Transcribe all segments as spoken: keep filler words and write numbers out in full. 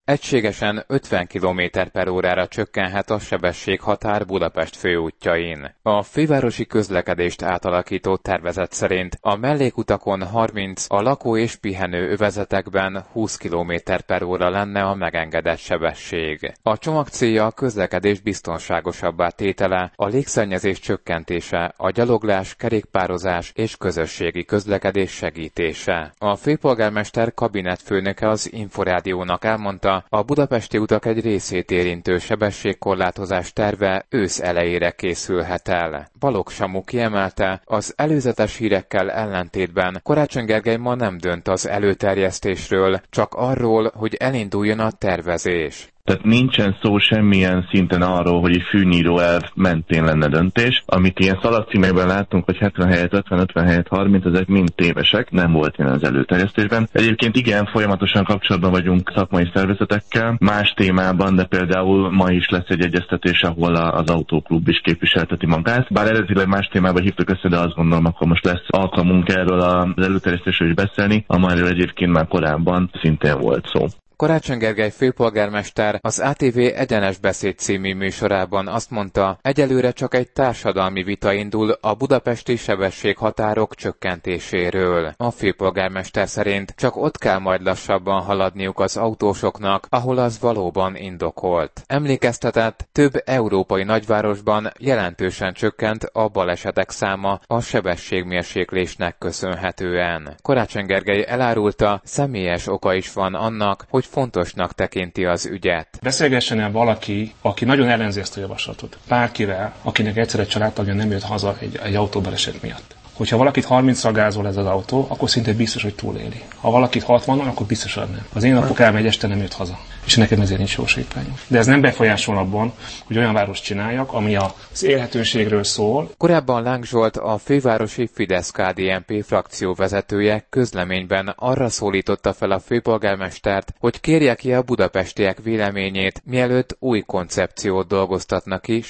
Egységesen ötven kilométer per órára csökkenhet a sebességhatár Budapest főútjain. A fővárosi közlekedést átalakító tervezet szerint a mellékutakon harminc, a lakó- és pihenő övezetekben húsz kilométer per óra lenne a megengedett sebesség. A csomag célja a közlekedés biztonságosabbá tétele, a légszennyezés csökkentése, a gyaloglás, kerékpározás és közösségi közlekedés segítése. A főpolgármester kabinetfőnöke az Inforádiónak elmondta, a budapesti utak egy részét érintő sebességkorlátozás terve ősz elejére készülhet el. Balogh Samu kiemelte, az előzetes hírekkel ellentétben Karácsony Gergely ma nem dönt az előterjesztésről, csak arról, hogy elinduljon a tervezés. Tehát nincsen szó semmilyen szinten arról, hogy egy fűnyíró elv mentén lenne döntés. Amit ilyen szalagcímekben láttunk, hogy hetven helyett ötven, ötven helyett harminc, ezek mind tévesek, nem volt ilyen az előterjesztésben. Egyébként igen, folyamatosan kapcsolatban vagyunk szakmai szervezetekkel, más témában, de például ma is lesz egy egyeztetés, ahol az autóklub is képviselteti magát. Bár eredetileg más témában hívtuk össze, de azt gondolom, akkor most lesz alkalmunk erről az előterjesztésről is beszélni, amelyről egyébként már korábban szintén volt szó. Karácsony Gergely főpolgármester az á té vé Egyenes Beszéd című műsorában azt mondta, egyelőre csak egy társadalmi vita indul a budapesti sebességhatárok csökkentéséről. A főpolgármester szerint csak ott kell majd lassabban haladniuk az autósoknak, ahol az valóban indokolt. Emlékeztetett, több európai nagyvárosban jelentősen csökkent a balesetek száma a sebességmérséklésnek köszönhetően. Karácsony Gergely elárulta, személyes oka is van annak, hogy fontosnak tekinti az ügyet. Beszélgessen el valaki, aki nagyon ellenzi ezt a javaslatot. Bárkivel, akinek egyszer egy családtagja nem jött haza egy, egy autóbaleset miatt. Hogyha valakit harmincra gázol ez az autó, akkor szinte biztos, hogy túléli. Ha valakit hatvanon, akkor biztosan nem. Az én apukám egy este nem jött haza, és nekem ezért nincs jó sétányom. De ez nem befolyásol abban, hogy olyan várost csináljak, ami az élhetőségről szól. Korábban Láng Zsolt, a fővárosi Fidesz-ká dé en pé frakció vezetője közleményben arra szólította fel a főpolgármestert, hogy kérje ki a budapestiek véleményét, mielőtt új koncepciót dolgoztatnak ki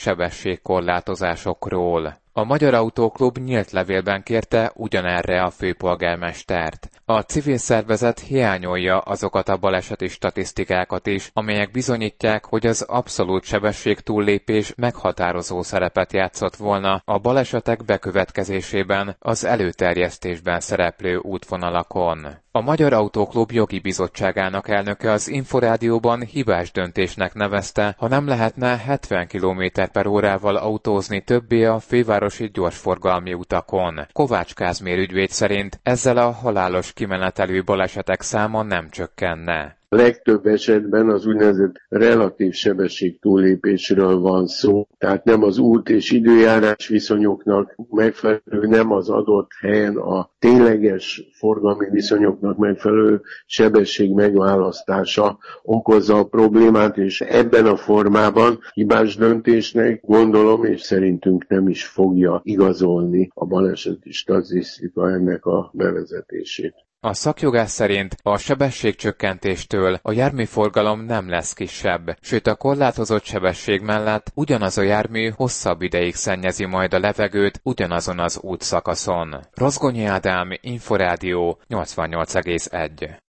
sebességkorlátozásokról. A Magyar Autóklub nyílt levélben kérte ugyanerre a főpolgármestert. A civil szervezet hiányolja azokat a baleseti statisztikákat is, amelyek bizonyítják, hogy az abszolút sebességtúllépés meghatározó szerepet játszott volna a balesetek bekövetkezésében az előterjesztésben szereplő útvonalakon. A Magyar Autóklub jogi bizottságának elnöke az Inforádióban hibás döntésnek nevezte, ha nem lehetne hetven kilométer per órával autózni többé a fővárosi gyorsforgalmi utakon. Kovács Kázmér ügyvéd szerint ezzel a halálos kimenetelő balesetek száma nem csökkenne. A legtöbb esetben az úgynevezett relatív sebesség túllépésről van szó, tehát nem az út és időjárás viszonyoknak megfelelő, nem az adott helyen a tényleges forgalmi viszonyoknak megfelelő sebesség megválasztása okozza a problémát, és ebben a formában hibás döntésnek gondolom, és szerintünk nem is fogja igazolni a baleseti statisztika ennek a bevezetését. A szakjogász szerint a sebességcsökkentéstől a járműforgalom nem lesz kisebb, sőt a korlátozott sebesség mellett ugyanaz a jármű hosszabb ideig szennyezi majd a levegőt ugyanazon az útszakaszon. Rozgonyi Ádám, Inforádió, nyolcvannyolc egész egy.